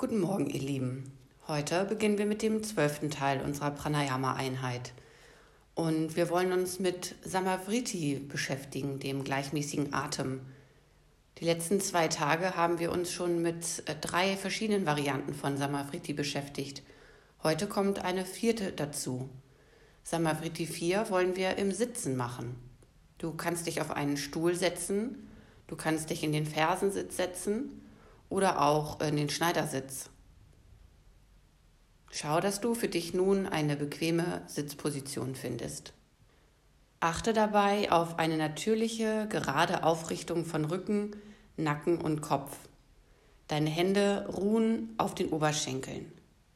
Guten Morgen, ihr Lieben. Heute beginnen wir mit dem 12. Teil unserer Pranayama-Einheit. Und wir wollen uns mit Samavriti beschäftigen, dem gleichmäßigen Atem. Die letzten 2 Tage haben wir uns schon mit 3 verschiedenen Varianten von Samavriti beschäftigt. Heute kommt eine 4. dazu. Samavriti 4 wollen wir im Sitzen machen. Du kannst dich auf einen Stuhl setzen, du kannst dich in den Fersensitz setzen oder auch in den Schneidersitz. Schau, dass du für dich nun eine bequeme Sitzposition findest. Achte dabei auf eine natürliche, gerade Aufrichtung von Rücken, Nacken und Kopf. Deine Hände ruhen auf den Oberschenkeln.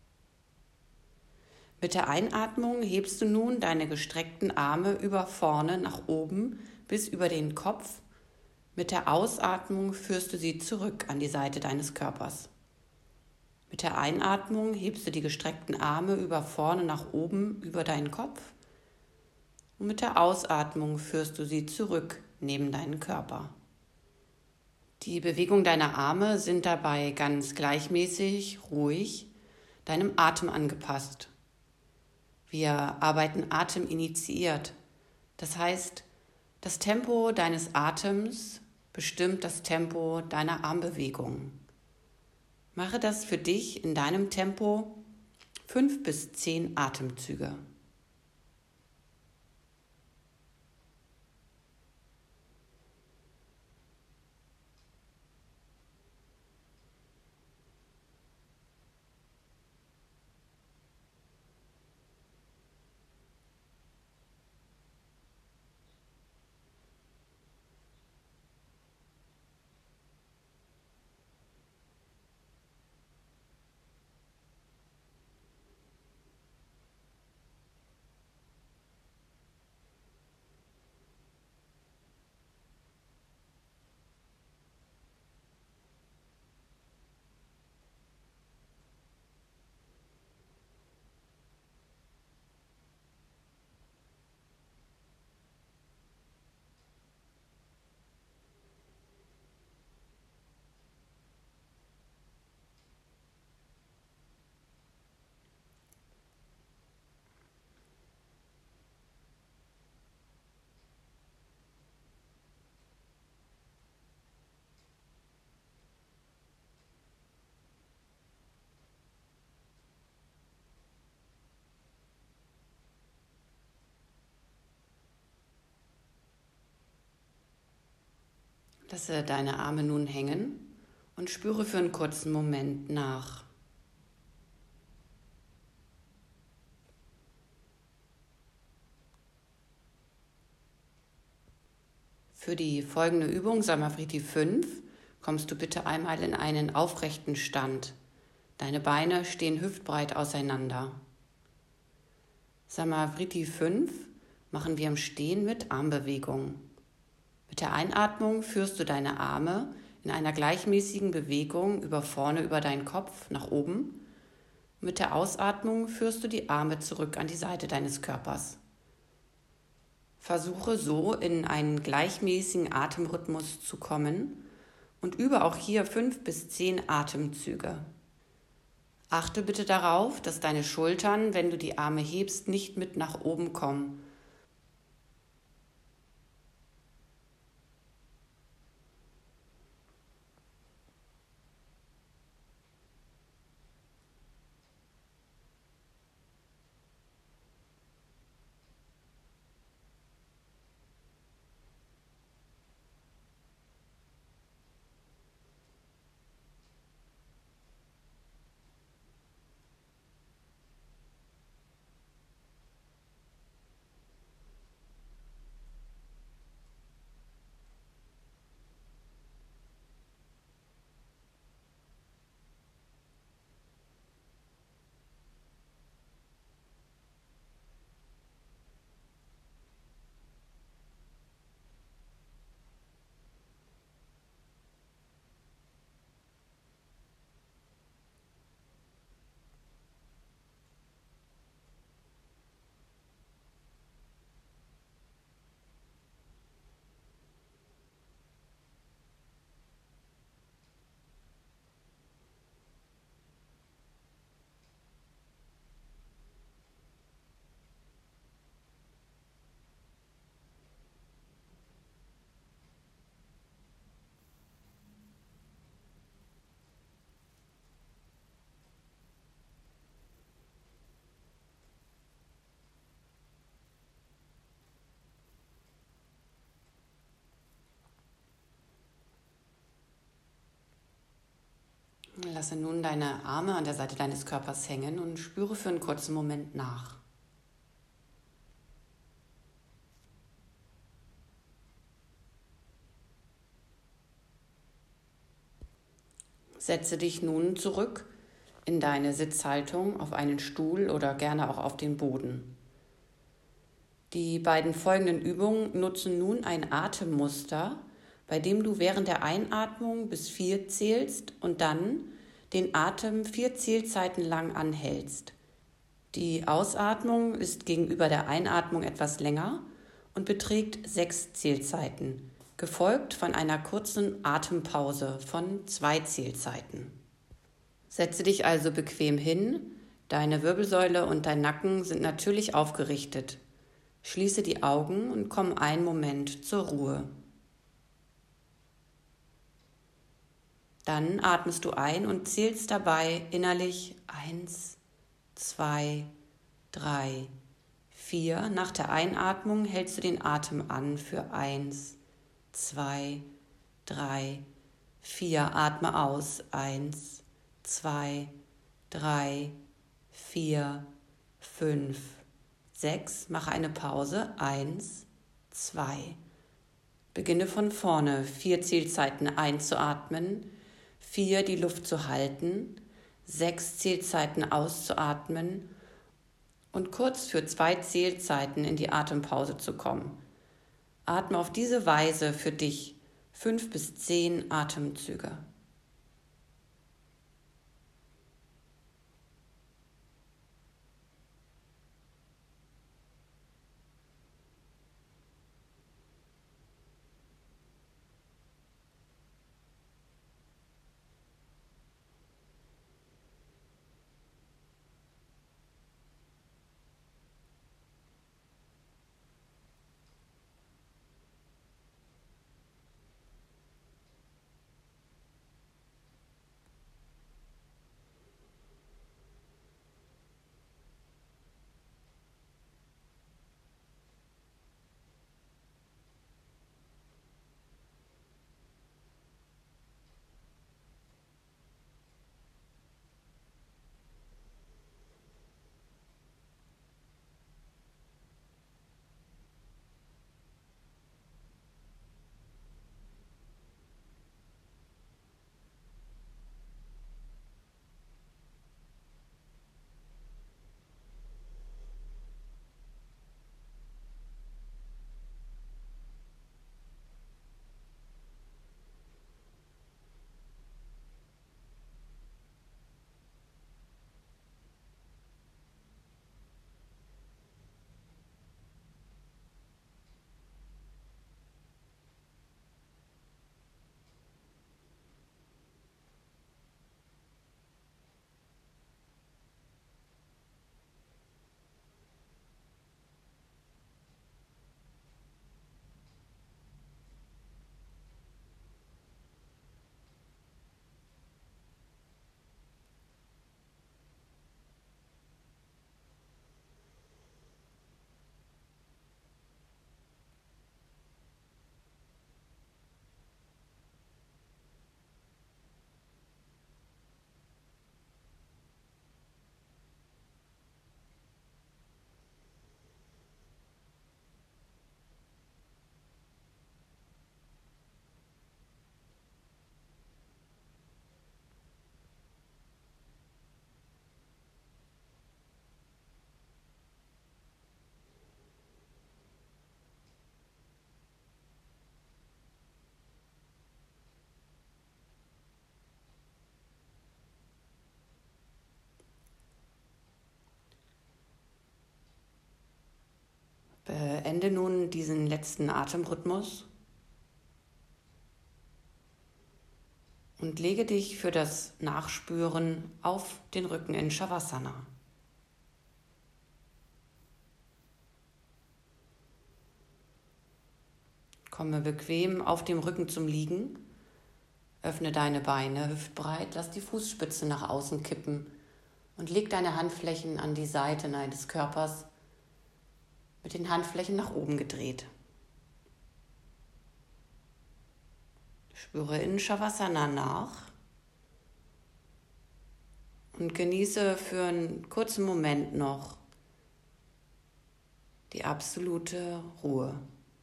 Mit der Einatmung hebst du nun deine gestreckten Arme über vorne nach oben bis über den Kopf. Mit der Ausatmung führst du sie zurück an die Seite deines Körpers. Mit der Einatmung hebst du die gestreckten Arme über vorne nach oben über deinen Kopf und mit der Ausatmung führst du sie zurück neben deinen Körper. Die Bewegung deiner Arme sind dabei ganz gleichmäßig, ruhig, deinem Atem angepasst. Wir arbeiten ateminitiiert, das heißt, das Tempo deines Atems bestimmt das Tempo deiner Armbewegung. Mache das für dich in deinem Tempo 5 bis 10 Atemzüge. Lasse deine Arme nun hängen und spüre für einen kurzen Moment nach. Für die folgende Übung, Samavriti 5, kommst du bitte einmal in einen aufrechten Stand. Deine Beine stehen hüftbreit auseinander. Samavriti 5 machen wir im Stehen mit Armbewegung. Mit der Einatmung führst du deine Arme in einer gleichmäßigen Bewegung über vorne über deinen Kopf nach oben. Mit der Ausatmung führst du die Arme zurück an die Seite deines Körpers. Versuche so in einen gleichmäßigen Atemrhythmus zu kommen und übe auch hier 5 bis 10 Atemzüge. Achte bitte darauf, dass deine Schultern, wenn du die Arme hebst, nicht mit nach oben kommen. Lasse nun deine Arme an der Seite deines Körpers hängen und spüre für einen kurzen Moment nach. Setze dich nun zurück in deine Sitzhaltung auf einen Stuhl oder gerne auch auf den Boden. Die beiden folgenden Übungen nutzen nun ein Atemmuster, bei dem du während der Einatmung bis 4 zählst und dann den Atem 4 Zählzeiten lang anhältst. Die Ausatmung ist gegenüber der Einatmung etwas länger und beträgt 6 Zählzeiten, gefolgt von einer kurzen Atempause von 2 Zählzeiten. Setze dich also bequem hin, deine Wirbelsäule und dein Nacken sind natürlich aufgerichtet. Schließe die Augen und komm einen Moment zur Ruhe. Dann atmest du ein und zählst dabei innerlich 1, 2, 3, 4. Nach der Einatmung hältst du den Atem an für 1, 2, 3, 4. Atme aus. 1, 2, 3, 4, 5, 6. Mache eine Pause. 1, 2. Beginne von vorne. 4 Zählzeiten einzuatmen. 4 die Luft zu halten, 6 Zählzeiten auszuatmen und kurz für 2 Zählzeiten in die Atempause zu kommen. Atme auf diese Weise für dich 5 bis 10 Atemzüge. Beende nun diesen letzten Atemrhythmus und lege dich für das Nachspüren auf den Rücken in Shavasana. Komme bequem auf dem Rücken zum Liegen. Öffne deine Beine hüftbreit, lass die Fußspitzen nach außen kippen und leg deine Handflächen an die Seite deines Körpers mit den Handflächen nach oben gedreht. Spüre in Shavasana nach Und genieße für einen kurzen Moment noch die absolute Ruhe.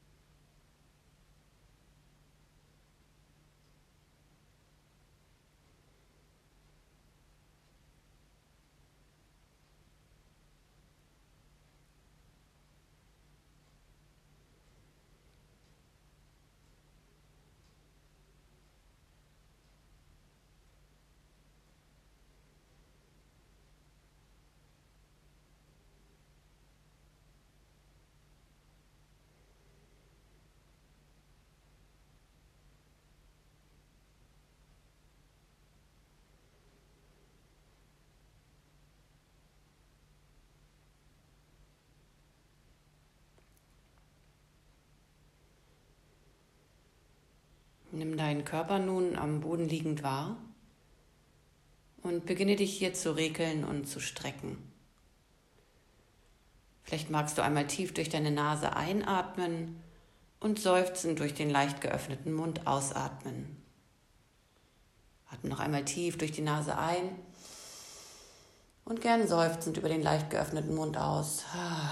Nimm deinen Körper nun am Boden liegend wahr und beginne dich hier zu regeln und zu strecken. Vielleicht magst du einmal tief durch deine Nase einatmen und seufzend durch den leicht geöffneten Mund ausatmen. Atme noch einmal tief durch die Nase ein und gern seufzend über den leicht geöffneten Mund aus.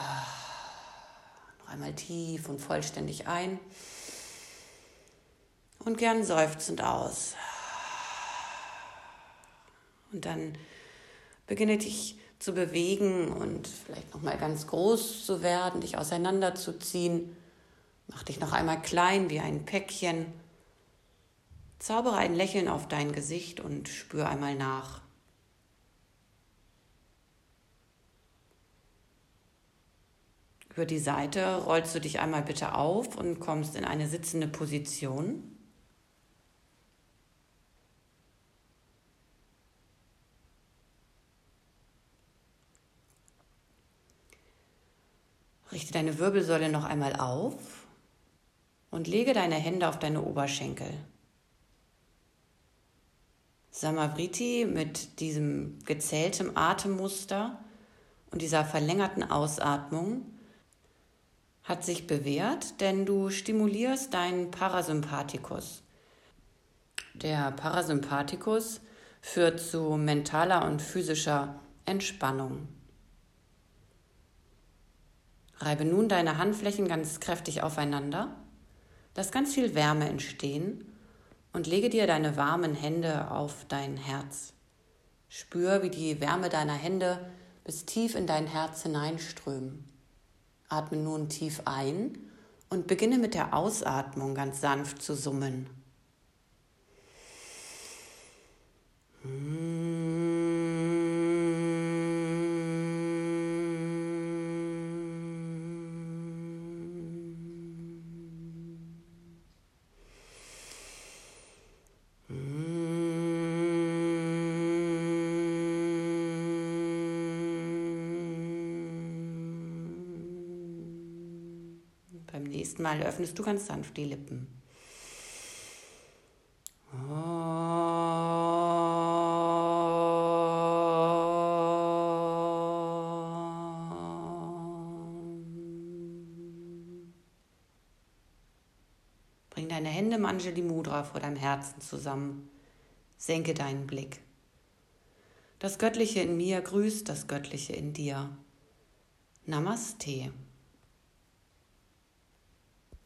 Noch einmal tief und vollständig ein und gern seufzend aus. Und dann beginne dich zu bewegen und vielleicht noch mal ganz groß zu werden, dich auseinanderzuziehen. Mach dich noch einmal klein wie ein Päckchen. Zaubere ein Lächeln auf dein Gesicht und spür einmal nach. Über die Seite rollst du dich einmal bitte auf und kommst in eine sitzende Position. Richte deine Wirbelsäule noch einmal auf und lege deine Hände auf deine Oberschenkel. Samavriti mit diesem gezählten Atemmuster und dieser verlängerten Ausatmung hat sich bewährt, denn du stimulierst deinen Parasympathikus. Der Parasympathikus führt zu mentaler und physischer Entspannung. Reibe nun deine Handflächen ganz kräftig aufeinander, lass ganz viel Wärme entstehen und lege dir deine warmen Hände auf dein Herz. Spür, wie die Wärme deiner Hände bis tief in dein Herz hineinströmen. Atme nun tief ein und beginne mit der Ausatmung ganz sanft zu summen. Beim nächsten Mal öffnest du ganz sanft die Lippen. Bring deine Hände im Anjali Mudra vor deinem Herzen zusammen. Senke deinen Blick. Das Göttliche in mir grüßt das Göttliche in dir. Namaste.